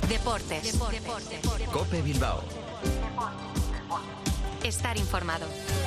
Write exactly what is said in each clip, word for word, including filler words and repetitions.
Deportes. Deportes. COPE Bilbao. Estar informado.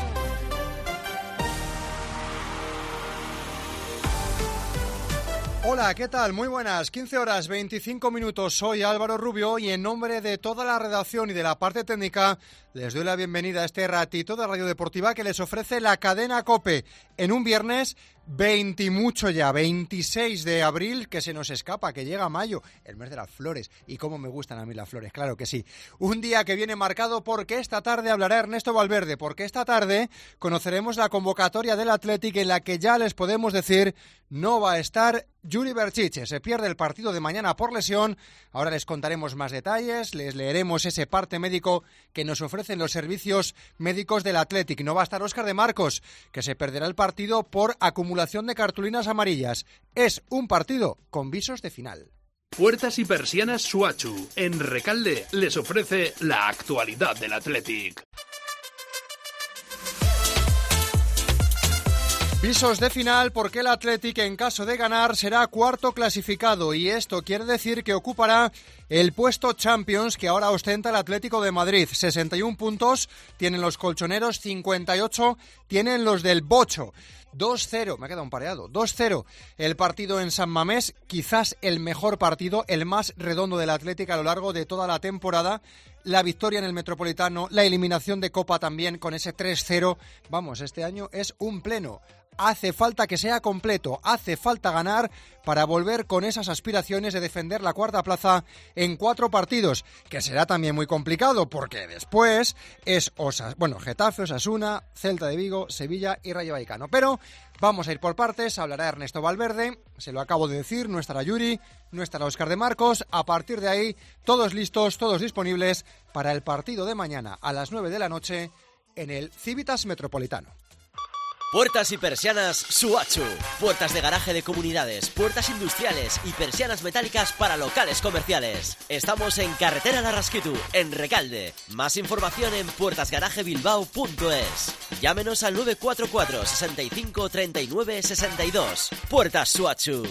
Hola, ¿qué tal? Muy buenas. quince horas veinticinco minutos. Soy Álvaro Rubio y en nombre de toda la redacción y de la parte técnica les doy la bienvenida a este ratito de Radio Deportiva que les ofrece la cadena COPE en un viernes veinte y mucho ya, veintiséis de abril, que se nos escapa, que llega mayo, el mes de las flores. Y cómo me gustan a mí las flores, claro que sí. Un día que viene marcado porque esta tarde hablará Ernesto Valverde, porque esta tarde conoceremos la convocatoria del Athletic en la que ya les podemos decir no va a estar Yuri Berchiche. Se pierde el partido de mañana por lesión. Ahora les contaremos más detalles, les leeremos ese parte médico que nos ofrecen los servicios médicos del Athletic. No va a estar Óscar de Marcos, que se perderá el partido por acumulación de cartulinas amarillas. Es un partido con visos de final. Puertas y persianas Suachu. En Recalde les ofrece la actualidad del Athletic. Visos de final porque el Athletic, en caso de ganar, será cuarto clasificado y esto quiere decir que ocupará el puesto Champions que ahora ostenta el Atlético de Madrid. sesenta y uno puntos tienen los colchoneros, cincuenta y ocho tienen los del Bocho. dos cero, me ha quedado un pareado, dos cero el partido en San Mamés, quizás el mejor partido, el más redondo del Atlético a lo largo de toda la temporada. La victoria en el Metropolitano, la eliminación de Copa también con ese tres cero. Vamos, este año es un pleno. Hace falta que sea completo, hace falta ganar para volver con esas aspiraciones de defender la cuarta plaza en cuatro partidos, que será también muy complicado porque después es Osas, bueno, Getafe, Osasuna, Celta de Vigo, Sevilla y Rayo Vallecano. Pero vamos a ir por partes, hablará Ernesto Valverde, se lo acabo de decir, no estará Yuri, no estará Óscar de Marcos. A partir de ahí, todos listos, todos disponibles para el partido de mañana a las nueve de la noche en el Civitas Metropolitano. Puertas y persianas Suachu. Puertas de garaje de comunidades, puertas industriales y persianas metálicas para locales comerciales. Estamos en Carretera Larrasquitu, en Recalde. Más información en puertas garaje bilbao punto es. Llámenos al nueve cuatro cuatro, sesenta y cinco, treinta y nueve, sesenta y dos. Puertas Suachu.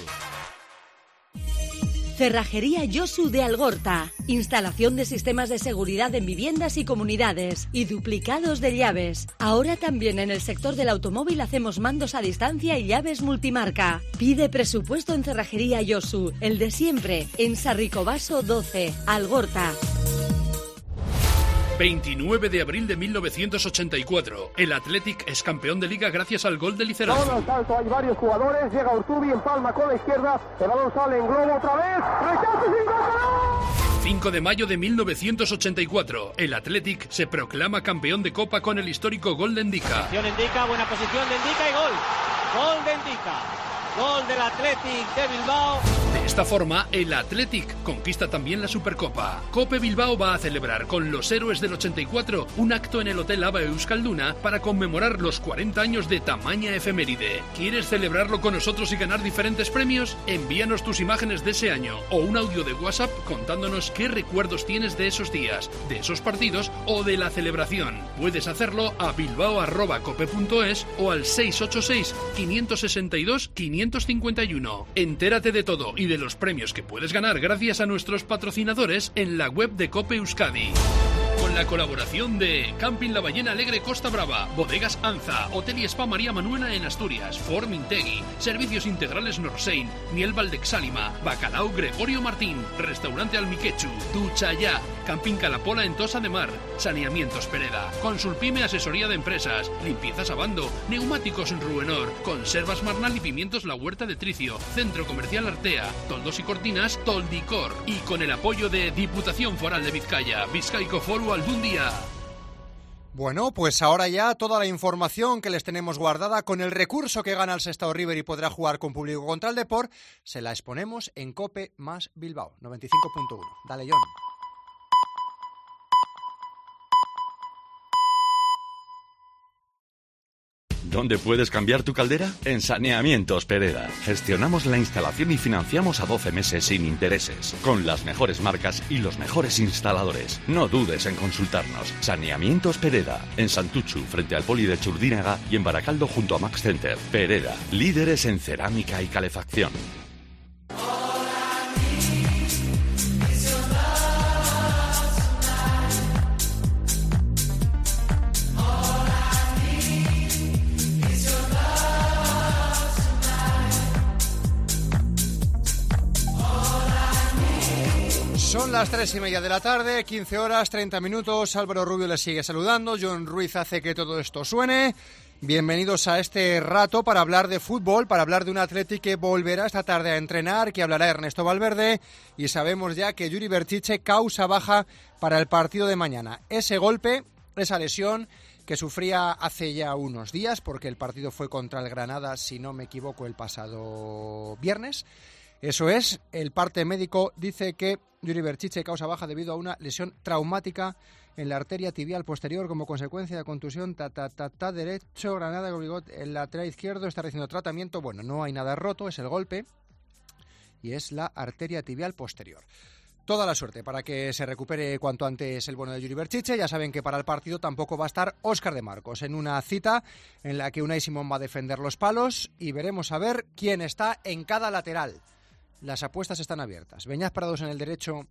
Cerrajería Yosu de Algorta. Instalación de sistemas de seguridad en viviendas y comunidades y duplicados de llaves. Ahora también en el sector del automóvil hacemos mandos a distancia y llaves multimarca. Pide presupuesto en Cerrajería Yosu, el de siempre, en Sarricobaso doce, Algorta. veintinueve de abril de mil novecientos ochenta y cuatro. El Athletic es campeón de Liga gracias al gol de Lizarazu. Balón al salto, hay varios jugadores. Llega Urtubi, empalma con la izquierda. El balón sale en globo otra vez. ¡Rechace sin gol! cinco de mayo de mil novecientos ochenta y cuatro. El Athletic se proclama campeón de Copa con el histórico gol de Ndika. Posición Ndika, buena posición de Ndika y gol. Gol de Ndika. Gol del Athletic de Bilbao. De esta forma, el Athletic conquista también la Supercopa. Cope Bilbao va a celebrar con los héroes del ochenta y cuatro un acto en el Hotel Aba Euskalduna para conmemorar los cuarenta años de tamaña efeméride. ¿Quieres celebrarlo con nosotros y ganar diferentes premios? Envíanos tus imágenes de ese año o un audio de WhatsApp contándonos qué recuerdos tienes de esos días, de esos partidos o de la celebración. Puedes hacerlo a bilbao arroba cope punto es o al seis ocho seis, cinco seis dos, cinco cinco uno. Entérate de todo y de los premios que puedes ganar gracias a nuestros patrocinadores en la web de Cope Euskadi. Con la colaboración de Camping La Ballena Alegre Costa Brava, Bodegas Anza, Hotel y Spa María Manuela en Asturias, Form Integui, Servicios Integrales Norsein, Miel Valdexálima, Bacalao Gregorio Martín, Restaurante Almiquechu, Ducha Ya, Camping Calapola en Tosa de Mar, Saneamientos Pereda, Consulpime Asesoría de Empresas, Limpiezas Abando, Neumáticos Ruenor, Conservas Marnal y Pimientos La Huerta de Tricio, Centro Comercial Artea, Toldos y Cortinas Toldicor y con el apoyo de Diputación Foral de Vizcaya, Vizcaico Foru algún día. Bueno, pues ahora ya toda la información que les tenemos guardada con el recurso que gana el Sestao River y podrá jugar con público contra el Depor, se la exponemos en Cope más Bilbao, noventa y cinco punto uno. Dale, John. ¿Dónde puedes cambiar tu caldera? En Saneamientos Pereda. Gestionamos la instalación y financiamos a doce meses sin intereses, con las mejores marcas y los mejores instaladores. No dudes en consultarnos. Saneamientos Pereda. En Santuchu, frente al Poli de Churdínaga, y en Baracaldo junto a Max Center. Pereda. Líderes en cerámica y calefacción. Son las tres y media de la tarde, quince horas, treinta minutos. Álvaro Rubio les sigue saludando. John Ruiz hace que todo esto suene. Bienvenidos a este rato para hablar de fútbol, para hablar de un Athletic que volverá esta tarde a entrenar, que hablará Ernesto Valverde, y sabemos ya que Yuri Berchiche causa baja para el partido de mañana. Ese golpe, esa lesión que sufría hace ya unos días, porque el partido fue contra el Granada, si no me equivoco, el pasado viernes. Eso es, el parte médico dice que Yuri Berchiche causa baja debido a una lesión traumática en la arteria tibial posterior como consecuencia de contusión, ta, ta, ta, ta, derecho, Granada que obligó el lateral izquierdo, está recibiendo tratamiento. Bueno, no hay nada roto, es el golpe y es la arteria tibial posterior. Toda la suerte para que se recupere cuanto antes el bueno de Yuri Berchiche. Ya saben que para el partido tampoco va a estar Óscar de Marcos, en una cita en la que Unai Simón va a defender los palos y veremos a ver quién está en cada lateral. Las apuestas están abiertas. Beñat Prados en el derecho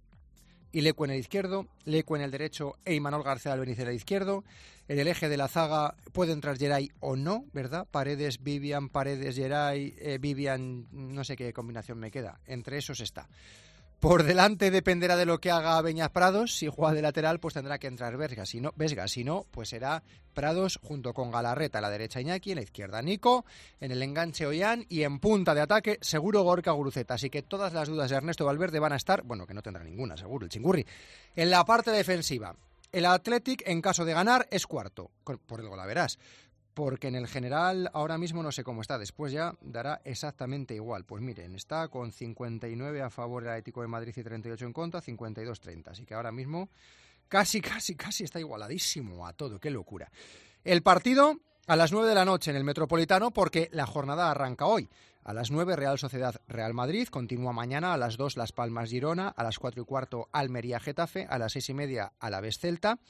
y Lecu en el izquierdo, Lecu en el derecho e Imanol García Albeniz en el izquierdo. En el eje de la zaga puede entrar Geray o no, ¿verdad? Paredes, Vivian, Paredes, Geray, eh, Vivian, no sé qué combinación me queda. Entre esos está. Por delante dependerá de lo que haga Beñat Prados. Si juega de lateral, pues tendrá que entrar Vesga. Si no, Vesga. Si no, pues será Prados junto con Galarreta a la derecha, Iñaki, en la izquierda Nico, en el enganche Ollán y en punta de ataque seguro Gorka Guruceta. Así que todas las dudas de Ernesto Valverde van a estar, bueno, que no tendrá ninguna, seguro, el chingurri. En la parte defensiva, el Athletic, en caso de ganar, es cuarto. Por el golaveras. Porque en el general ahora mismo no sé cómo está, después ya dará exactamente igual. Pues miren, está con cincuenta y nueve a favor del Atlético de Madrid y treinta y ocho en contra, cincuenta y dos treinta, así que ahora mismo casi, casi, casi está igualadísimo a todo, qué locura. El partido a las nueve de la noche en el Metropolitano, porque la jornada arranca hoy. A las nueve Real Sociedad Real Madrid, continúa mañana a las dos Las Palmas Girona, a las cuatro y cuarto Almería Getafe, a las seis y media Alavés Celta,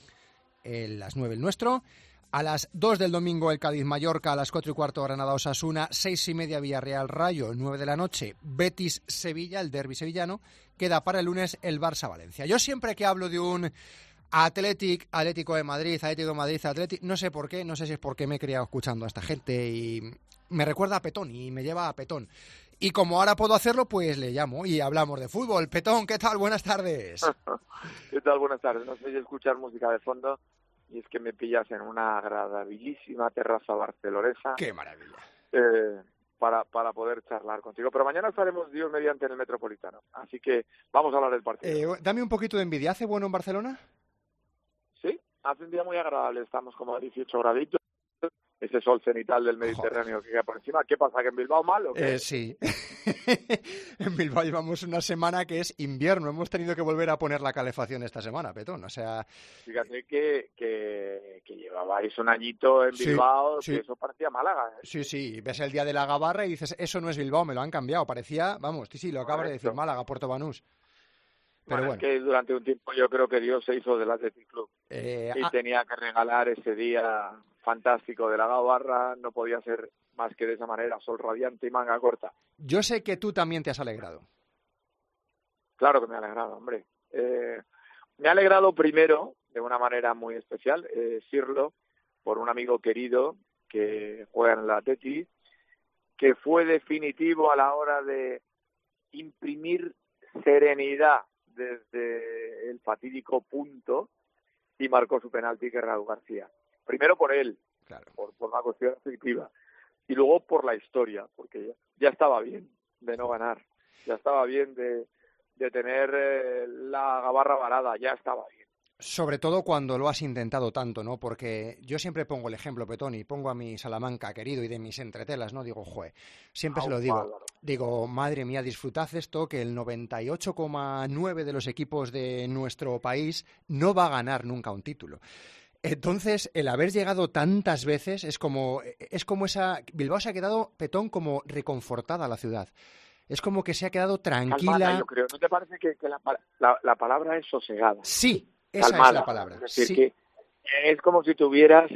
a las nueve el nuestro. A las dos del domingo el Cádiz-Mallorca, a las cuatro y cuarto Granada-Osasuna, seis y media Villarreal-Rayo, nueve de la noche Betis-Sevilla, el derbi sevillano. Queda para el lunes el Barça-Valencia. Yo siempre que hablo de un Athletic, Atlético de Madrid, Atlético de Madrid, Atlético, no sé por qué, no sé si es porque me he criado escuchando a esta gente y me recuerda a Petón y me lleva a Petón. Y como ahora puedo hacerlo, pues le llamo y hablamos de fútbol. Petón, ¿qué tal? Buenas tardes. ¿Qué tal? Buenas tardes. No sé si escuchar música de fondo. Y es que me pillas en una agradabilísima terraza barcelonesa. ¡Qué maravilla! Eh, para, para poder charlar contigo. Pero mañana estaremos, Dios mediante, en el Metropolitano. Así que vamos a hablar del partido. Eh, dame un poquito de envidia. ¿Hace bueno en Barcelona? Sí, hace un día muy agradable. Estamos como a dieciocho graditos. Ese sol cenital del Mediterráneo Joder. Que queda por encima. ¿Qué pasa? ¿Que en Bilbao mal o qué? Eh, sí. En Bilbao llevamos una semana que es invierno. Hemos tenido que volver a poner la calefacción esta semana, Petón. O sea... Fíjate que, que, que llevabais un añito en Bilbao, sí, que sí. Eso parecía Málaga. ¿eh? Sí, sí. Ves el día de la Gabarra y dices, eso no es Bilbao, me lo han cambiado. Parecía, vamos, sí, sí, lo acabas de decir, Málaga, Puerto Banús. Pero bueno, bueno. Es que durante un tiempo yo creo que Dios se hizo del Athletic Club. Eh, y ah, tenía que regalar ese día fantástico de la Gabarra, no podía ser más que de esa manera, sol radiante y manga corta. Yo sé que tú también te has alegrado. Claro que me he alegrado, hombre. Eh, me he alegrado primero, de una manera muy especial, eh, decirlo, por un amigo querido que juega en el Athletic, que fue definitivo a la hora de imprimir serenidad desde el fatídico punto y marcó su penalti, que era Raúl García. Primero por él, claro. por, por una cuestión afectiva, y luego por la historia, porque ya, ya estaba bien de no ganar, ya estaba bien de, de tener eh, la gabarra varada, ya estaba bien. Sobre todo cuando lo has intentado tanto, ¿no? Porque yo siempre pongo el ejemplo, Petón, y pongo a mi Salamanca querido y de mis entretelas, ¿no? Digo, jue, siempre oh, se lo digo. Bárbaro. Digo, madre mía, disfrutad esto, que el noventa y ocho coma nueve de los equipos de nuestro país no va a ganar nunca un título. Entonces, el haber llegado tantas veces es como, es como esa... Bilbao se ha quedado, Petón, como reconfortada a la ciudad. Es como que se ha quedado tranquila. Calmada, yo creo. ¿No te parece que, que la, la, la palabra es sosegada? Sí. Esa calmada, es la palabra. Es decir, sí. que es como si tuvieras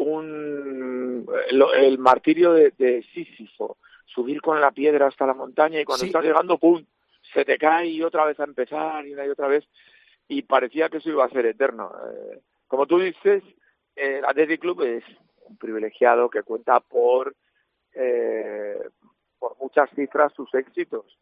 un el, el martirio de, de Sísifo, subir con la piedra hasta la montaña y cuando sí. estás llegando, ¡pum!, se te cae y otra vez a empezar y una y otra vez, y parecía que eso iba a ser eterno. Eh, como tú dices, el Athletic Club es un privilegiado que cuenta por, eh, por muchas cifras sus éxitos.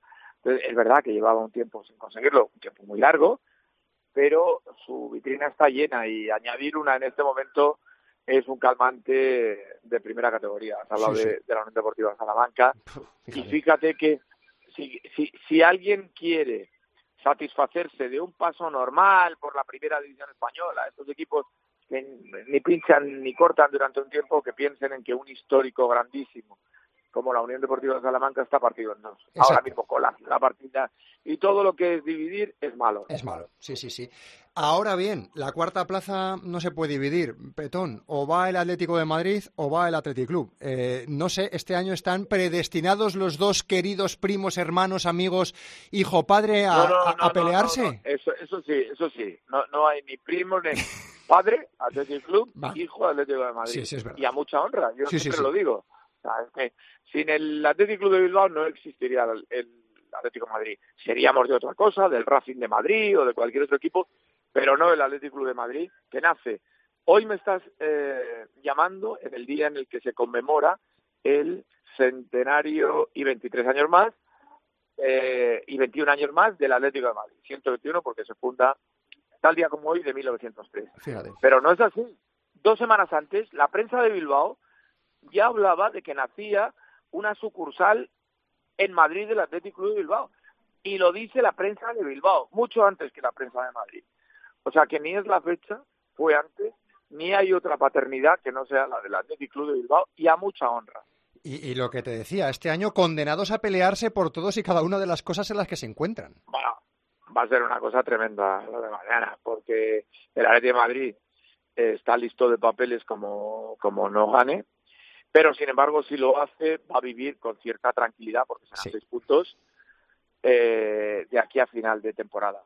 Entonces, es verdad que llevaba un tiempo sin conseguirlo, un tiempo muy largo, pero su vitrina está llena y añadir una en este momento es un calmante de primera categoría. Has hablado sí, sí. De, de la Unión Deportiva Salamanca. Fíjate. Y fíjate que si, si, si alguien quiere satisfacerse de un paso normal por la primera división española, estos equipos que ni pinchan ni cortan durante un tiempo, que piensen en que un histórico grandísimo como la Unión Deportiva Salamanca está partido en dos. Exacto. Ahora mismo con la, la partida. Y todo lo que es dividir es malo. Es malo, sí, sí, sí. Ahora bien, la cuarta plaza no se puede dividir, Petón. O va el Atlético de Madrid o va el Athletic Club. Eh, no sé, este año están predestinados los dos queridos primos, hermanos, amigos, hijo, padre, a, no, no, a, a no, pelearse. No, no, no. Eso, eso sí, eso sí. No, no hay ni primos ni padre, Athletic Club, vale. Hijo, Atlético de Madrid. Sí, sí, es verdad. Y a mucha honra, yo sí, siempre sí, lo sí. digo. O sea, es que sin el Athletic Club de Bilbao no existiría el, el Atlético de Madrid. Seríamos de otra cosa, del Racing de Madrid o de cualquier otro equipo, pero no el Athletic Club de Madrid, que nace. Hoy me estás eh, llamando en el día en el que se conmemora el centenario y veintitrés años más eh, y veintiún años más del Atlético de Madrid. ciento veintiuno porque se funda tal día como hoy de mil novecientos tres. Fíjate. Pero no es así. Dos semanas antes, la prensa de Bilbao ya hablaba de que nacía una sucursal en Madrid del Athletic Club de Bilbao. Y lo dice la prensa de Bilbao, mucho antes que la prensa de Madrid. O sea que ni es la fecha, fue antes, ni hay otra paternidad que no sea la del Athletic Club de Bilbao, y a mucha honra. Y, y lo que te decía, este año condenados a pelearse por todos y cada una de las cosas en las que se encuentran. Bueno, va a ser una cosa tremenda lo de mañana, porque el Athletic de Madrid eh, está listo de papeles como, como no gane, pero sin embargo si lo hace va a vivir con cierta tranquilidad porque serán sí. seis puntos eh, de aquí a final de temporada.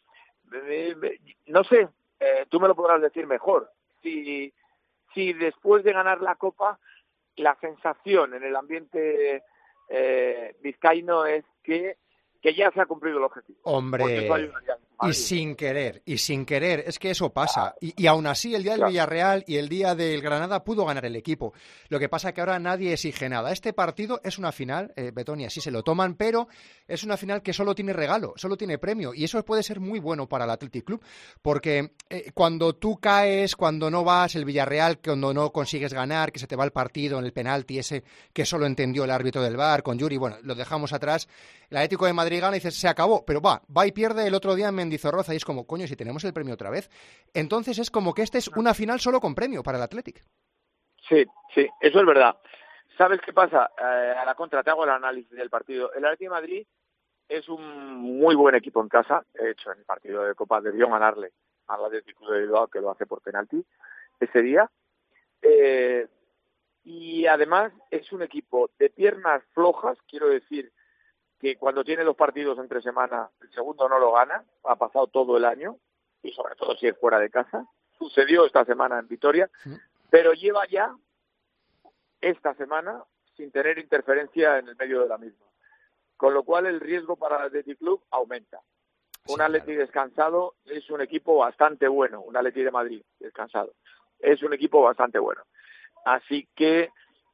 No sé, eh, tú me lo podrás decir mejor. Si, si después de ganar la Copa la sensación en el ambiente eh, vizcaíno es que, que ya se ha cumplido el objetivo. Hombre, y sin querer, y sin querer, es que eso pasa. Y, y aún así, el día del claro. Villarreal y el día del Granada pudo ganar el equipo. Lo que pasa es que ahora nadie exige nada. Este partido es una final, eh, Betón, y así se lo toman, pero es una final que solo tiene regalo, solo tiene premio. Y eso puede ser muy bueno para el Athletic Club, porque eh, cuando tú caes, cuando no vas, el Villarreal, cuando no consigues ganar, que se te va el partido en el penalti ese que solo entendió el árbitro del V A R con Yuri, bueno, lo dejamos atrás. El Atlético de Madrid gana y dices, se acabó, pero va, va y pierde el otro día en Mendizorroza y es como, coño, si tenemos el premio otra vez. Entonces es como que esta es una final solo con premio para el Athletic. Sí, sí, eso es verdad. ¿Sabes qué pasa? Eh, a la contra, te hago el análisis del partido. El Atlético de Madrid es un muy buen equipo en casa. De hecho, en el partido de Copa debió ganarle al Atlético de Bilbao, que lo hace por penalti ese día. Eh, y además es un equipo de piernas flojas, quiero decir que cuando tiene dos partidos entre semana, el segundo no lo gana, ha pasado todo el año, y sobre todo si es fuera de casa. Sucedió esta semana en Vitoria, sí. Pero lleva ya esta semana sin tener interferencia en el medio de la misma. Con lo cual el riesgo para el Athletic Club aumenta. Sí, un Atleti claro. descansado es un equipo bastante bueno, un Atleti de Madrid descansado. Es un equipo bastante bueno. Así que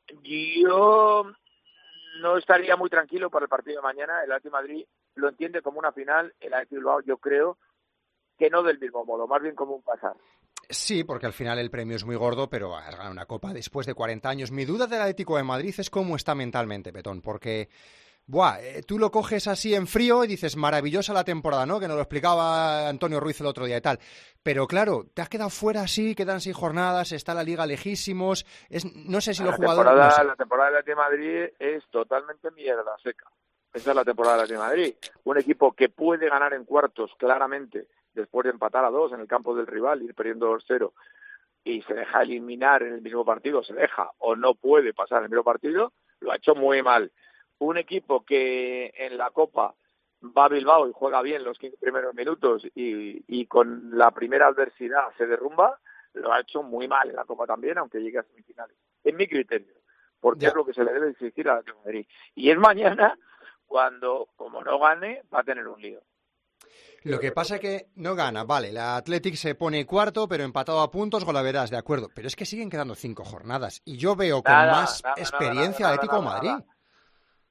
yo no estaría muy tranquilo para el partido de mañana. El Atlético de Madrid lo entiende como una final. El Atlético de Bilbao, yo creo que no del mismo modo, más bien como un pasar. Sí, porque al final el premio es muy gordo, pero has ganado una Copa después de cuarenta años. Mi duda del Atlético de Madrid es cómo está mentalmente, Petón, porque buah, eh, tú lo coges así en frío y dices, maravillosa la temporada, ¿no? Que nos lo explicaba Antonio Ruiz el otro día y tal. Pero claro, te has quedado fuera así, quedan seis jornadas, está la Liga lejísimos. Es, no sé si los jugadores... Temporada, no sé. La temporada del Atlético de Madrid es totalmente mierda seca. Esa es la temporada del Atlético de Madrid. Un equipo que puede ganar en cuartos claramente, después de empatar a dos en el campo del rival, ir perdiendo dos cero, y se deja eliminar en el mismo partido, se deja o no puede pasar en el mismo partido, lo ha hecho muy mal. Un equipo que en la Copa va a Bilbao y juega bien los quince primeros minutos y, y con la primera adversidad se derrumba, lo ha hecho muy mal en la Copa también, aunque llegue a semifinales. En mi criterio, porque ya. Es lo que se le debe exigir a la Madrid. Y es mañana cuando, como no gane, va a tener un lío. Lo que pasa es que no gana, vale, la Athletic se pone cuarto, pero empatado a puntos, golaveras, de acuerdo, pero es que siguen quedando cinco jornadas y yo veo con nada, más nada, experiencia nada, Atlético nada, Madrid. Nada.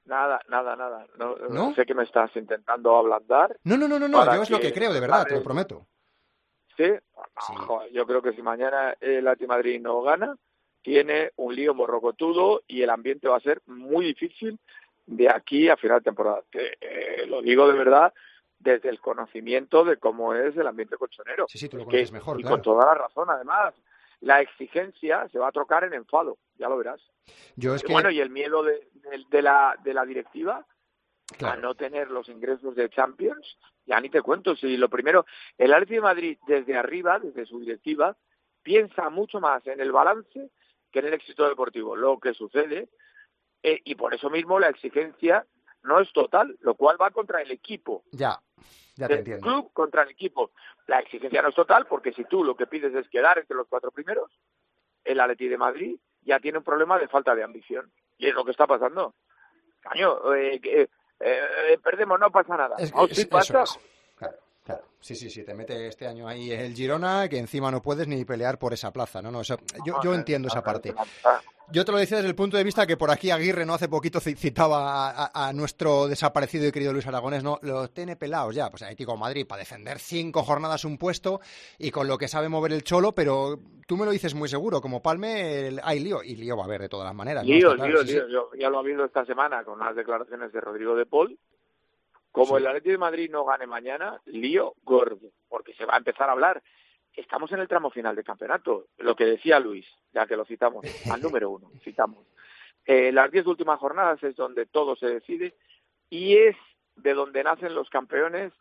Nada, nada, nada. No, ¿No? Sé que me estás intentando ablandar. No, no, no, no, no. yo es que... lo que creo, de verdad, te lo prometo. ¿Sí? Sí. Joder, yo creo que si mañana el Atlético de Madrid no gana, tiene un lío morrocotudo y el ambiente va a ser muy difícil de aquí a final de temporada. Que, eh, lo digo de verdad desde el conocimiento de cómo es el ambiente colchonero. Sí, sí, tú lo que, conoces mejor, y claro. con toda la razón, además. La exigencia se va a trocar en enfado, ya lo verás. Yo es y que... Bueno, y el miedo de, de, de, la, de la directiva claro. a no tener los ingresos de Champions, ya ni te cuento. Si lo primero, el Atlético de Madrid desde arriba, desde su directiva, piensa mucho más en el balance que en el éxito deportivo. Lo que sucede, eh, y por eso mismo la exigencia no es total, lo cual va contra el equipo. Ya, ya te el entiendo. club contra el equipo. La exigencia no es total porque si tú lo que pides es quedar entre los cuatro primeros, el Atlético de Madrid ya tiene un problema de falta de ambición. Y es lo que está pasando. Caño, eh, eh, eh, perdemos, no pasa nada. Es, oh, es, sí pasa. Eso es. Claro, claro. Sí, sí, sí, te mete este año ahí el Girona, que encima no puedes ni pelear por esa plaza, ¿no? no eso, yo, yo entiendo esa parte. Yo te lo decía desde el punto de vista que por aquí Aguirre no hace poquito citaba a, a, a nuestro desaparecido y querido Luis Aragonés, ¿no? Los tiene pelados ya, pues Atlético de Madrid para defender cinco jornadas un puesto y con lo que sabe mover el Cholo, pero tú me lo dices muy seguro, como Palme el, hay lío, y lío va a haber de todas las maneras. Lío, ¿no? Claro, lío, sí, lío. sí. Yo, ya lo ha habido esta semana con las declaraciones de Rodrigo de Paul. Como Sí. el Atlético de Madrid no gane mañana, lío gordo, porque se va a empezar a hablar. Estamos en el tramo final del campeonato, lo que decía Luis, ya que lo citamos, al número uno, citamos. Eh, las diez últimas jornadas es donde todo se decide y es de donde nacen los campeones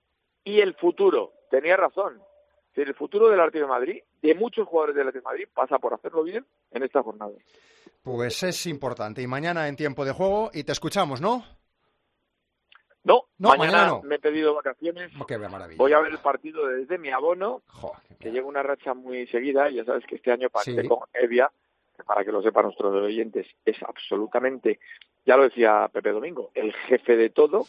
y el futuro. Tenía razón. El futuro del Atlético de Madrid, de muchos jugadores del Atlético de Madrid, pasa por hacerlo bien en esta jornada. Pues es importante. Y mañana en tiempo de juego, y te escuchamos, ¿no? No, No, mañana, mañana no. me he pedido vacaciones. Qué maravilla. Voy a ver el partido desde mi abono, Joder, que lleva una racha muy seguida. Ya sabes que este año pacté Sí. con Evia, que para que lo sepan nuestros oyentes, es absolutamente, ya lo decía Pepe Domingo, el jefe de todo.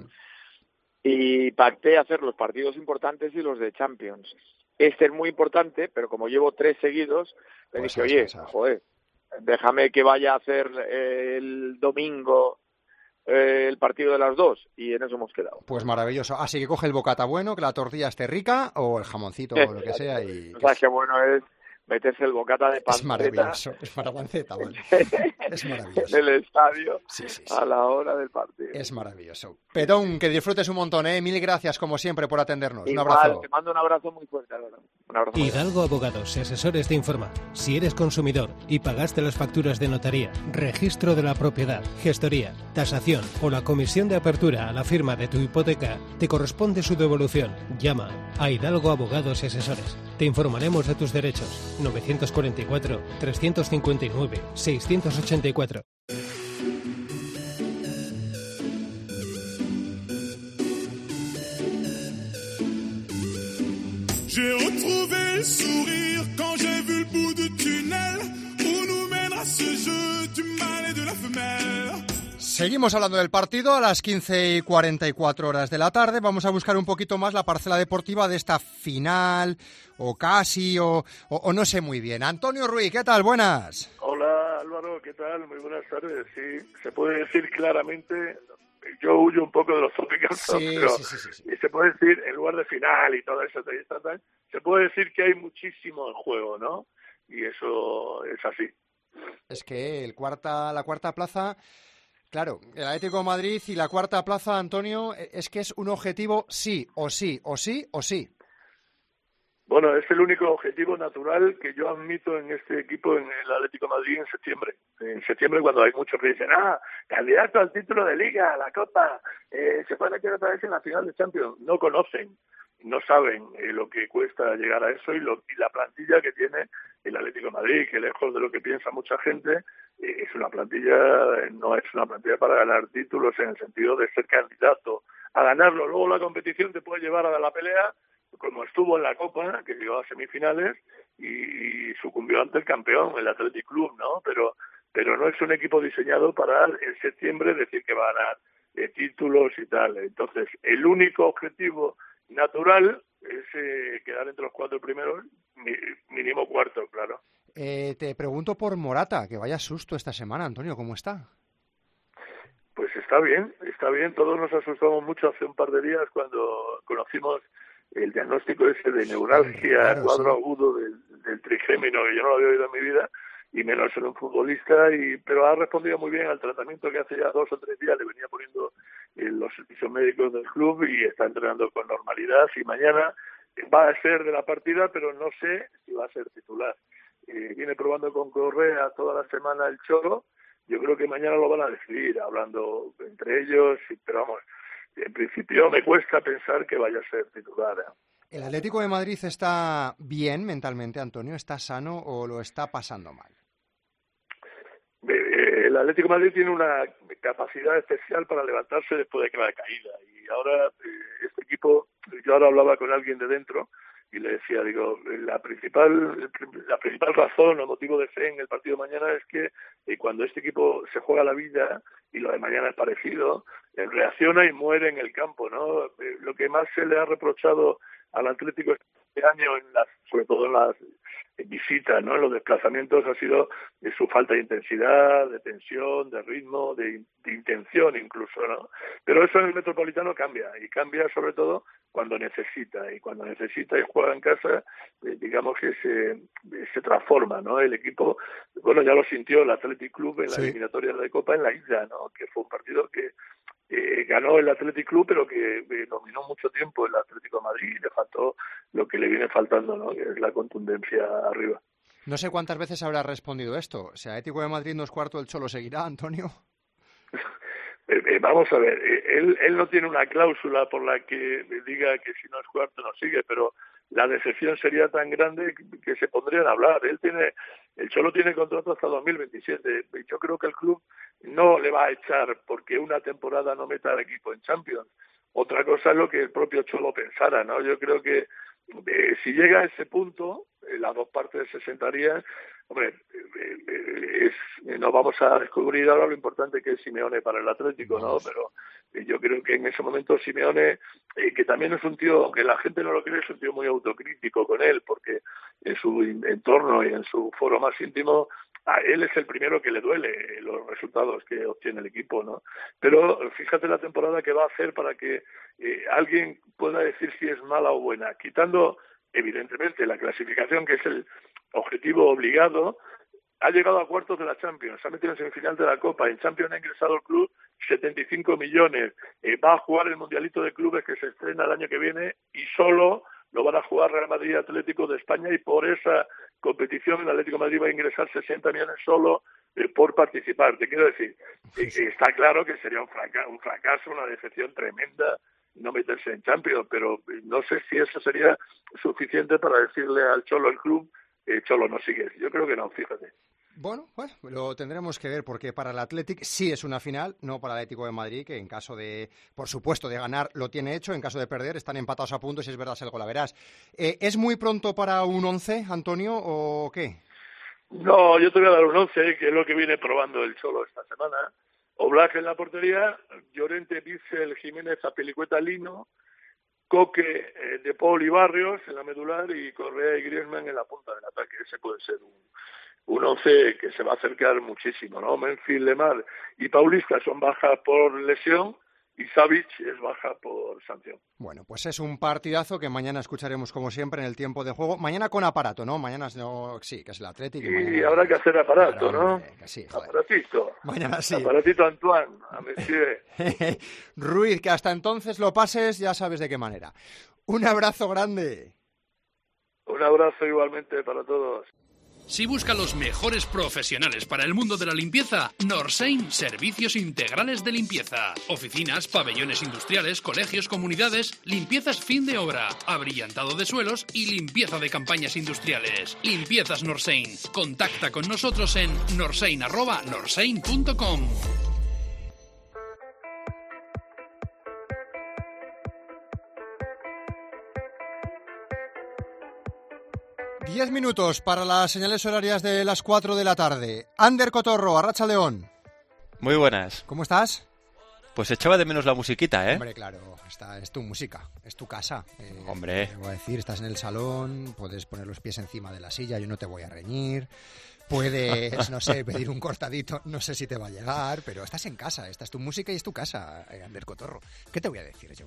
Y pacté hacer los partidos importantes y los de Champions. Este es muy importante, pero como llevo tres seguidos, le Pues dije, a oye, descansar. joder, déjame que vaya a hacer eh, el domingo eh, el partido de las dos, y en eso hemos quedado. Pues maravilloso. Así que coge el bocata bueno, que la tortilla esté rica, o el jamoncito, o lo que sea. Y O sea, qué bueno es meterse el bocata de es panceta maravilloso. Es para panceta, vale. Es maravilloso. en el estadio Sí, sí, sí. a la hora del partido. Es maravilloso. Pedón, que disfrutes un montón, ¿eh? Mil gracias, como siempre, por atendernos. Igual, un abrazo. te mando un abrazo muy fuerte, Álvaro. Un abrazo. Hidalgo Abogados y Asesores te informa. Si eres consumidor y pagaste las facturas de notaría, registro de la propiedad, gestoría, tasación o la comisión de apertura a la firma de tu hipoteca, te corresponde su devolución. Llama a Hidalgo Abogados y Asesores. Te informaremos de tus derechos. novecientos cuarenta y cuatro, trescientos cincuenta y nueve, seiscientos ochenta y cuatro. J'ai retrouvé le sourire quand j'ai vu le bout du tunnel où nous mènera ce jeu du mal et de la femelle. Seguimos hablando del partido a las quince y cuarenta y cuatro horas de la tarde. Vamos a buscar un poquito más la parcela deportiva de esta final, o casi, o, o, o no sé muy bien. Antonio Ruiz, ¿qué tal? Buenas. Hola Álvaro, ¿qué tal? Muy buenas tardes. Sí, se puede decir claramente, yo huyo un poco de los tópicos, Sí, pero sí, sí, sí, sí. y se puede decir, en lugar de final y todo eso, se puede decir que hay muchísimo en juego, ¿no? Y eso es así. Es que el cuarta, la cuarta plaza... Claro, el Atlético de Madrid y la cuarta plaza, Antonio, es que es un objetivo sí, o sí, o sí, o sí. Bueno, es el único objetivo natural que yo admito en este equipo, en el Atlético de Madrid, en septiembre. En septiembre, cuando hay muchos que dicen, ah, candidato al título de Liga, a la Copa, eh, se puede quedar otra vez en la final de Champions. No conocen, no saben eh, lo que cuesta llegar a eso y, lo, y la plantilla que tiene el Atlético de Madrid, que lejos de lo que piensa mucha gente, eh, es una plantilla, no es una plantilla para ganar títulos en el sentido de ser candidato a ganarlo. Luego la competición te puede llevar a la pelea, como estuvo en la Copa, que llegó a semifinales y, y sucumbió ante el campeón, el Athletic Club, ¿no? Pero pero no es un equipo diseñado para en septiembre decir que va a ganar eh, títulos y tal. Entonces, el único objetivo natural es eh, quedar entre los cuatro primeros, mínimo cuarto, claro. Eh, te pregunto por Morata, que vaya susto esta semana, Antonio, ¿cómo está? Pues Pues está bien, está bien. Todos nos asustamos mucho hace un par de días cuando conocimos el diagnóstico ese de neuralgia, claro, cuadro sí. agudo del, del trigémino, que yo no lo había oído en mi vida, y menos en un futbolista, y pero ha respondido muy bien al tratamiento que hace ya dos o tres días le venía poniendo en los servicios médicos del club y está entrenando con normalidad, y mañana va a ser de la partida, pero no sé si va a ser titular. Eh, viene probando con Correa toda la semana el Cholo. Yo creo que mañana lo van a decidir, hablando entre ellos, pero vamos, en principio me cuesta pensar que vaya a ser titular. ¿eh? ¿El Atlético de Madrid está bien mentalmente, Antonio? ¿Está sano o lo está pasando mal? El Atlético de Madrid tiene una capacidad especial para levantarse después de cada caída, y ahora este equipo, yo ahora hablaba con alguien de dentro y le decía, digo, la principal la principal razón o motivo de fe en el partido de mañana es que eh, cuando este equipo se juega la vida, y lo de mañana es parecido, eh, reacciona y muere en el campo, ¿no? Eh, lo que más se le ha reprochado al Atlético este año, en las, sobre todo en las visitas, ¿no? En los desplazamientos, ha sido de su falta de intensidad, de tensión, de ritmo, de, de intención incluso, ¿no? Pero eso en el Metropolitano cambia, y cambia sobre todo cuando necesita, y cuando necesita y juega en casa, eh, digamos que se, se transforma, ¿no? El equipo, bueno, ya lo sintió el Athletic Club en la sí. eliminatoria de Copa en la Isla, ¿no? Que fue un partido que eh, ganó el Athletic Club, pero que eh, dominó mucho tiempo el Atlético de Madrid, y le faltó lo que le viene faltando, ¿no? Que es la contundencia arriba. No sé cuántas veces habrá respondido esto. O sea, Atlético de Madrid no es cuarto, el Cholo seguirá, Antonio. Eh, eh, vamos a ver, eh, él, él no tiene una cláusula por la que diga que si no es cuarto no sigue, pero la decepción sería tan grande que, que se pondrían a hablar. Él tiene, el Cholo tiene contrato hasta dos mil veintisiete. Yo creo que el club no le va a echar porque una temporada no meta al equipo en Champions. Otra cosa es lo que el propio Cholo pensara, ¿no? Yo creo que eh, si llega a ese punto, eh, las dos partes se sentarían. Hombre, eh, eh, es, no vamos a descubrir ahora lo importante que es Simeone para el Atlético, ¿no? Pero eh, yo creo que en ese momento Simeone, eh, que también es un tío, que la gente no lo cree, es un tío muy autocrítico con él, porque en su entorno y en su foro más íntimo, a él es el primero que le duele los resultados que obtiene el equipo, ¿no? Pero fíjate la temporada que va a hacer para que eh, alguien pueda decir si es mala o buena, quitando evidentemente la clasificación, que es el objetivo obligado. Ha llegado a cuartos de la Champions, se ha metido en semifinal de la Copa, en Champions ha ingresado al club setenta y cinco millones, eh, va a jugar el Mundialito de Clubes que se estrena el año que viene, y solo lo van a jugar Real Madrid y Atlético de España, y por esa competición el Atlético de Madrid va a ingresar sesenta millones solo eh, por participar. Te quiero decir, eh, está claro que sería un fracaso, un fracaso, una decepción tremenda no meterse en Champions, pero no sé si eso sería suficiente para decirle al Cholo, el club, eh, Cholo, no sigues. Yo creo que no, fíjate. Bueno, bueno, lo tendremos que ver, porque para el Athletic sí es una final, no para el Atlético de Madrid, que en caso de, por supuesto, de ganar lo tiene hecho, en caso de perder están empatados a puntos, y es verdad, algo la verás. Eh, ¿Es muy pronto para un once, Antonio, o qué? No, yo te voy a dar un once, que es lo que viene probando el Cholo esta semana. Oblak en la portería, Llorente, Bitzel, Jiménez, Azpilicueta, Lino, Coque, eh, De Paul y Barrios en la medular, y Correa y Griezmann en la punta del ataque. Ese puede ser un, un once que se va a acercar muchísimo, ¿no? Memphis, Lemar y Paulista son bajas por lesión, y Savic es baja por sanción. Bueno, pues es un partidazo que mañana escucharemos como siempre en el tiempo de juego. Mañana con aparato, ¿no? Mañana no, sí, que es el Atlético. Y mañana... habrá que hacer aparato, claro, ¿no? Hombre, que sí, aparatito. Mañana sí. Aparatito Antoine, a Messier. Ruiz, que hasta entonces lo pases, ya sabes de qué manera. Un abrazo grande. Un abrazo igualmente para todos. Si busca los mejores profesionales para el mundo de la limpieza, Norsein Servicios Integrales de Limpieza. Oficinas, pabellones industriales, colegios, comunidades, limpiezas fin de obra, abrillantado de suelos y limpieza de campañas industriales. Limpiezas Norsein. Contacta con nosotros en norsein arroba norsein punto com. Diez minutos para las señales horarias de las cuatro de la tarde. Ander Cotorro, Arratsaldeon. Muy buenas. ¿Cómo estás? Pues echaba de menos la musiquita, ¿eh? Hombre, claro, esta es tu música, es tu casa. Eh, Hombre. Te voy a decir, estás en el salón, puedes poner los pies encima de la silla, yo no te voy a reñir. Puedes, no sé, pedir un cortadito, no sé si te va a llegar, pero estás en casa, esta es tu música y es tu casa, Ander Cotorro. ¿Qué te voy a decir yo?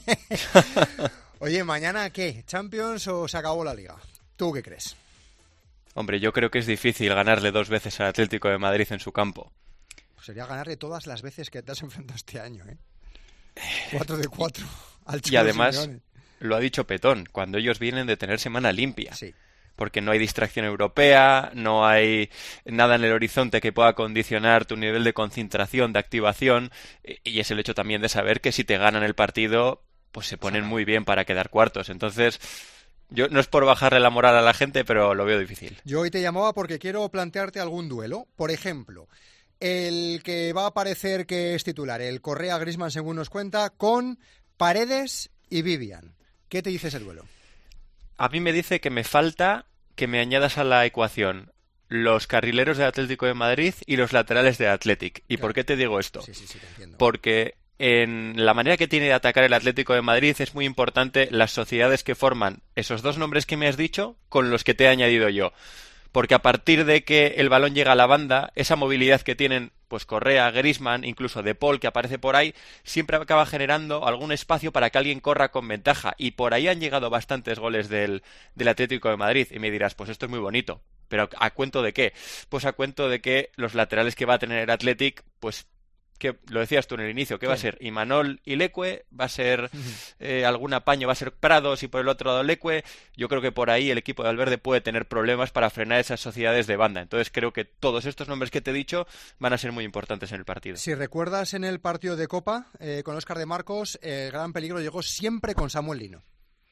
Oye, ¿mañana qué? ¿Champions o se acabó la Liga? ¿Tú qué crees? Hombre, yo creo que es difícil ganarle dos veces al Atlético de Madrid en su campo. Pues sería ganarle todas las veces que te has enfrentado este año, ¿eh? Cuatro de cuatro. Al y además, Simeone. Lo ha dicho Petón, cuando ellos vienen de tener semana limpia. Sí. Porque no hay distracción europea, no hay nada en el horizonte que pueda condicionar tu nivel de concentración, de activación, y es el hecho también de saber que si te ganan el partido, pues se ponen muy bien para quedar cuartos. Entonces, yo no es por bajarle la moral a la gente, pero lo veo difícil. Yo hoy te llamaba porque quiero plantearte algún duelo. Por ejemplo, el que va a parecer que es titular, el Correa-Griezmann, según nos cuenta, con Paredes y Vivian. ¿Qué te dice ese duelo? A mí me dice que me falta que me añadas a la ecuación los carrileros del Atlético de Madrid y los laterales del Athletic. ¿Y claro. por qué te digo esto? Sí, sí, sí, te entiendo. Porque en la manera que tiene de atacar el Atlético de Madrid es muy importante las sociedades que forman esos dos nombres que me has dicho con los que te he añadido yo. Porque a partir de que el balón llega a la banda, esa movilidad que tienen pues Correa, Griezmann, incluso De Paul, que aparece por ahí, siempre acaba generando algún espacio para que alguien corra con ventaja. Y por ahí han llegado bastantes goles del, del Atlético de Madrid. Y me dirás, pues esto es muy bonito. ¿Pero a cuento de qué? Pues a cuento de que los laterales que va a tener el Athletic, pues que lo decías tú en el inicio, que sí. va a ser Imanol y Leque, va a ser eh, algún apaño, va a ser Prados y por el otro lado Leque. Yo creo que por ahí el equipo de Valverde puede tener problemas para frenar esas sociedades de banda. Entonces creo que todos estos nombres que te he dicho van a ser muy importantes en el partido. Si recuerdas en el partido de Copa eh, con Óscar de Marcos, el eh, gran peligro llegó siempre con Samuel Lino.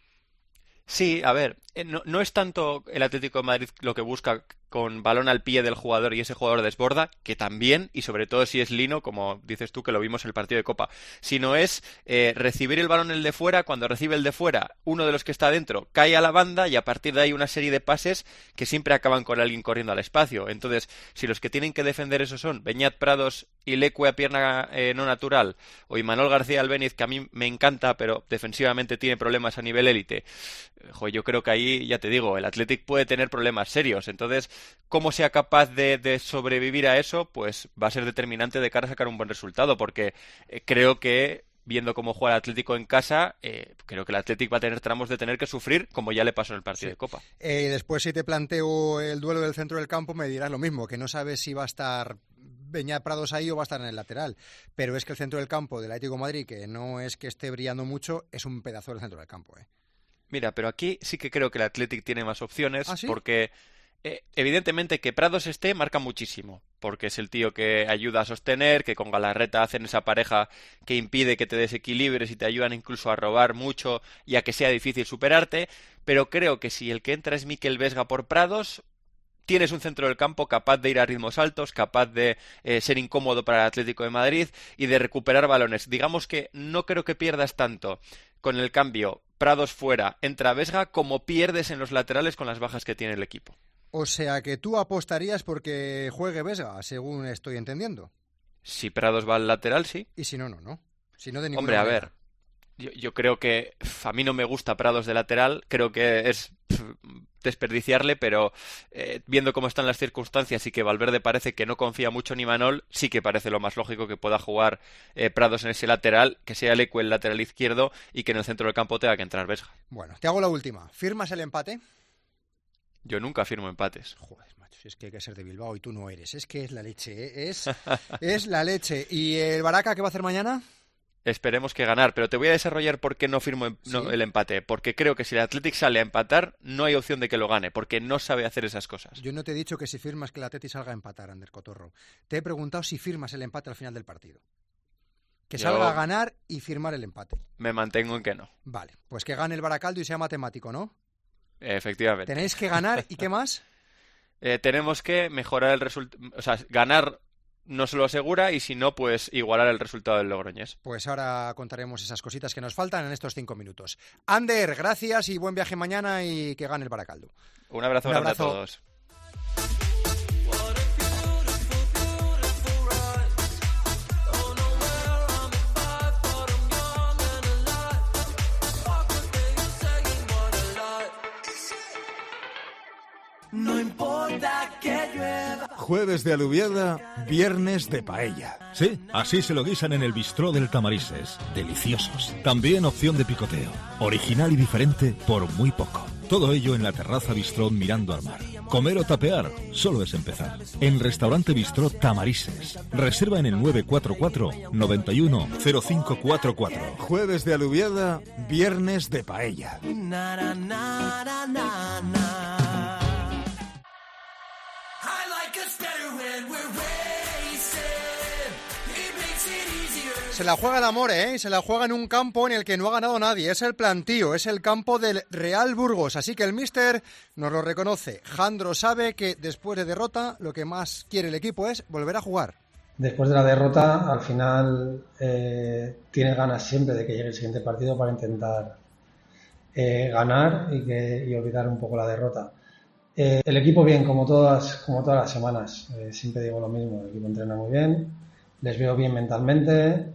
Sí, a ver, no, no es tanto el Atlético de Madrid lo que busca con balón al pie del jugador y ese jugador desborda, que también, y sobre todo si es Lino, como dices tú que lo vimos en el partido de Copa, sino es eh, recibir el balón el de fuera, cuando recibe el de fuera, uno de los que está dentro cae a la banda y a partir de ahí una serie de pases que siempre acaban con alguien corriendo al espacio. Entonces, si los que tienen que defender eso son Beñat Prados y Leque a pierna eh, no natural, o Imanol García Albéniz, que a mí me encanta, pero defensivamente tiene problemas a nivel élite, jo, yo creo que ahí, ya te digo, el Athletic puede tener problemas serios. Entonces, cómo sea capaz de, de sobrevivir a eso, pues va a ser determinante de cara a sacar un buen resultado, porque eh, creo que, viendo cómo juega el Atlético en casa, eh, creo que el Athletic va a tener tramos de tener que sufrir, como ya le pasó en el partido sí. de Copa. Eh, después, si te planteo el duelo del centro del campo, me dirás lo mismo, que no sabes si va a estar Beñat Prados ahí o va a estar en el lateral. Pero es que el centro del campo del Atlético de Madrid, que no es que esté brillando mucho, es un pedazo del centro del campo, ¿eh? Mira, pero aquí sí que creo que el Athletic tiene más opciones, ¿Ah, sí? porque eh, evidentemente que Prados esté marca muchísimo, porque es el tío que ayuda a sostener, que con Galarreta hacen esa pareja que impide que te desequilibres y te ayudan incluso a robar mucho y a que sea difícil superarte, pero creo que si el que entra es Mikel Vesga por Prados, tienes un centro del campo capaz de ir a ritmos altos, capaz de eh, ser incómodo para el Atlético de Madrid y de recuperar balones. Digamos que no creo que pierdas tanto con el cambio Prados fuera, entra Vesga, como pierdes en los laterales con las bajas que tiene el equipo. O sea que tú apostarías porque juegue Vesga, según estoy entendiendo. Si Prados va al lateral, sí. Y si no, no, no. Si no de ninguna Hombre, a manera. ver, yo, yo creo que a mí no me gusta Prados de lateral, creo que es desperdiciarle, pero eh, viendo cómo están las circunstancias y que Valverde parece que no confía mucho en Imanol, sí que parece lo más lógico que pueda jugar eh, Prados en ese lateral, que sea Leque el lateral izquierdo y que en el centro del campo tenga que entrar Vesga. Bueno, te hago la última. ¿Firmas el empate? Yo nunca firmo empates. Joder, macho, es que hay que ser de Bilbao y tú no eres. Es que es la leche, ¿eh? es, es la leche. ¿Y el Baraca qué va a hacer mañana? Esperemos que ganar, pero te voy a desarrollar por qué no firmo em- ¿Sí? no, el empate. Porque creo que si el Athletic sale a empatar, no hay opción de que lo gane, porque no sabe hacer esas cosas. Yo no te he dicho que si firmas que el Athletic salga a empatar, Ander Cotorro. Te he preguntado si firmas el empate al final del partido. Que Yo salga a ganar y firmar el empate. Me mantengo en que no. Vale, pues que gane el Baracaldo y sea matemático, ¿no? Efectivamente. Tenéis que ganar, ¿y qué más? Eh, tenemos que mejorar el resultado, o sea, ganar no se lo asegura y si no, pues igualar el resultado del Logroñés. Pues ahora contaremos esas cositas que nos faltan en estos cinco minutos. Ander, gracias y buen viaje mañana y que gane el Baracaldo. Un abrazo Un grande abrazo. a todos. No importa que llueva. Jueves de alubiada, viernes de paella. Sí, así se lo guisan en el bistró del Tamarises. Deliciosos. También opción de picoteo. Original y diferente por muy poco. Todo ello en la terraza bistró mirando al mar. Comer o tapear solo es empezar. En Restaurante Bistró Tamarises. Reserva en el nueve cuatro cuatro, noventa y uno, cero cinco cuatro cuatro. Jueves de alubiada, viernes de paella. Na, na, na, na, na, na. Se la juega el amor, ¿eh? Y se la juega en un campo en el que no ha ganado nadie. Es el Plantío, es el campo del Real Burgos. Así que el míster nos lo reconoce. Jandro sabe que después de derrota lo que más quiere el equipo es volver a jugar. Después de la derrota, al final eh, tienes ganas siempre de que llegue el siguiente partido para intentar eh, ganar y, que, y olvidar un poco la derrota. Eh, el equipo bien, como todas, como todas las semanas. Eh, siempre digo lo mismo, el equipo entrena muy bien, les veo bien mentalmente.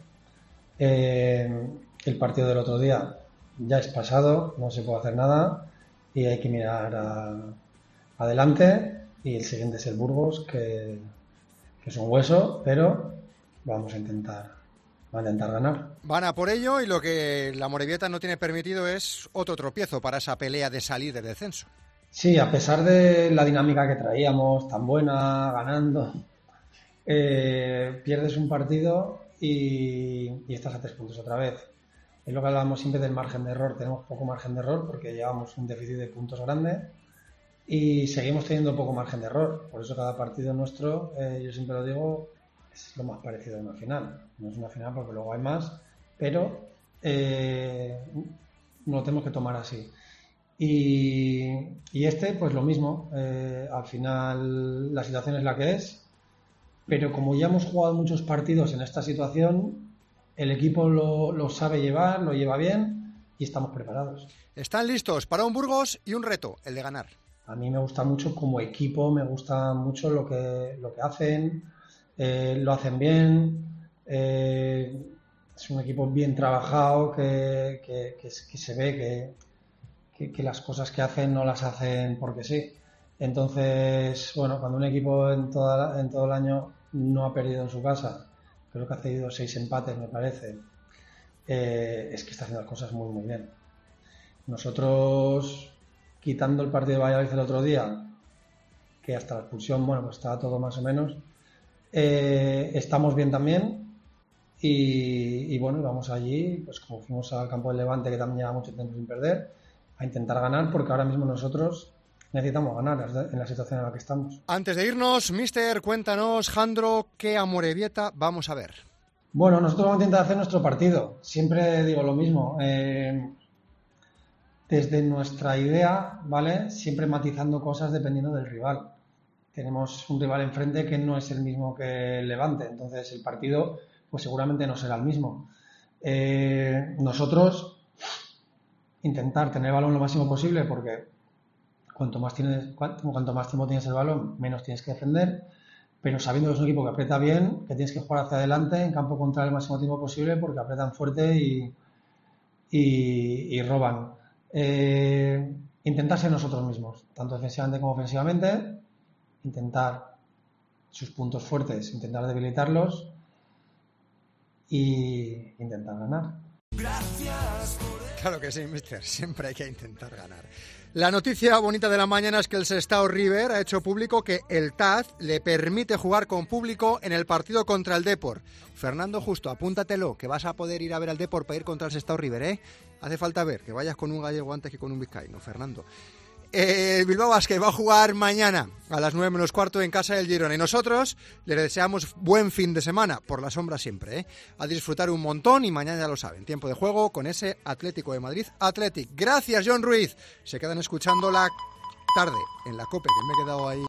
Eh, el partido del otro día ya es pasado, no se puede hacer nada y hay que mirar a, adelante, y el siguiente es el Burgos, que, que es un hueso, pero vamos a intentar, va a intentar ganar. Van a por ello, y lo que la Morevieta no tiene permitido es otro tropiezo para esa pelea de salir del descenso. Sí, a pesar de la dinámica que traíamos, tan buena, ganando, eh, pierdes un partido y, y estás a tres puntos otra vez. Es lo que hablábamos siempre del margen de error. Tenemos poco margen de error porque llevamos un déficit de puntos grande y seguimos teniendo poco margen de error. Por eso cada partido nuestro, eh, yo siempre lo digo, es lo más parecido a una final. No es una final porque luego hay más, pero eh, no lo tenemos que tomar así. Y, y este, pues lo mismo. Eh, al final la situación es la que es. Pero como ya hemos jugado muchos partidos en esta situación, el equipo lo, lo sabe llevar, lo lleva bien y estamos preparados. Están listos para un Burgos y un reto, el de ganar. A mí me gusta mucho como equipo, me gusta mucho lo que, lo que hacen, eh, lo hacen bien, eh, es un equipo bien trabajado, que, que, que, que se ve que, que, que las cosas que hacen no las hacen porque sí. Entonces, bueno, cuando un equipo en, toda, en todo el año no ha perdido en su casa, creo que ha cedido seis empates, me parece, eh, es que está haciendo las cosas muy, muy bien. Nosotros, quitando el partido de Valladolid el otro día, que hasta la expulsión, bueno, pues estaba todo más o menos, eh, estamos bien también y, y bueno, vamos allí, pues como fuimos al campo del Levante, que también lleva mucho tiempo sin perder, a intentar ganar, porque ahora mismo nosotros necesitamos ganar en la situación en la que estamos. Antes de irnos, mister, cuéntanos, Jandro, ¿qué Amorebieta vamos a ver? Bueno, nosotros vamos a intentar hacer nuestro partido. Siempre digo lo mismo. Eh, desde nuestra idea, ¿vale? Siempre matizando cosas dependiendo del rival. Tenemos un rival enfrente que no es el mismo que el Levante, entonces el partido pues seguramente no será el mismo. Eh, nosotros intentar tener el balón lo máximo posible, porque Cuanto más, tienes, cuanto más tiempo tienes el balón, menos tienes que defender, pero sabiendo que es un equipo que aprieta bien, que tienes que jugar hacia adelante en campo contrario el máximo tiempo posible, porque aprietan fuerte y, y, y roban. Eh, intentar ser nosotros mismos, tanto defensivamente como ofensivamente, intentar sus puntos fuertes, intentar debilitarlos y intentar ganar. Claro que sí, mister, siempre hay que intentar ganar. La noticia bonita de la mañana es que el Sestao River ha hecho público que el T A Z le permite jugar con público en el partido contra el Depor. Fernando Justo, apúntatelo, que vas a poder ir a ver al Depor para ir contra el Sestao River, ¿eh? Hace falta ver, que vayas con un gallego antes que con un vizcaíno, Fernando. Eh, Bilbao Basket va a jugar mañana a las nueve menos cuarto en casa del Girona, y nosotros le deseamos buen fin de semana, por la sombra siempre, ¿eh? A disfrutar un montón, y mañana ya lo saben, tiempo de juego con ese Atlético de Madrid Athletic. Gracias, John Ruiz. Se quedan escuchando la tarde en la COPE, que me he quedado ahí.